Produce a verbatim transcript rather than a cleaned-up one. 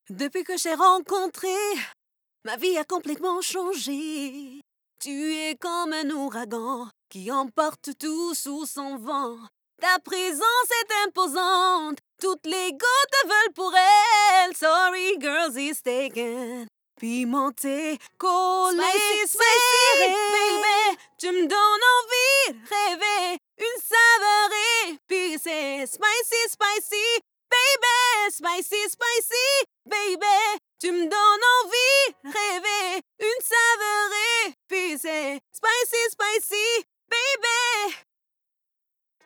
Depuis que j'ai rencontré, ma vie a complètement changé. Tu es comme un ouragan qui emporte tout sous son vent. Ta présence est imposante, toutes les gouttes te veulent pour elle. Sorry, girls, is taken. Pimenté, collé, Spicy, serré. spicy, Baby, tu me donnes envie de rêver. Une saveur épicée. Spicy, spicy, baby. Spicy, spicy, baby. Tu me donnes envie de rêver. Une saveur épicée. Spicy, spicy, baby.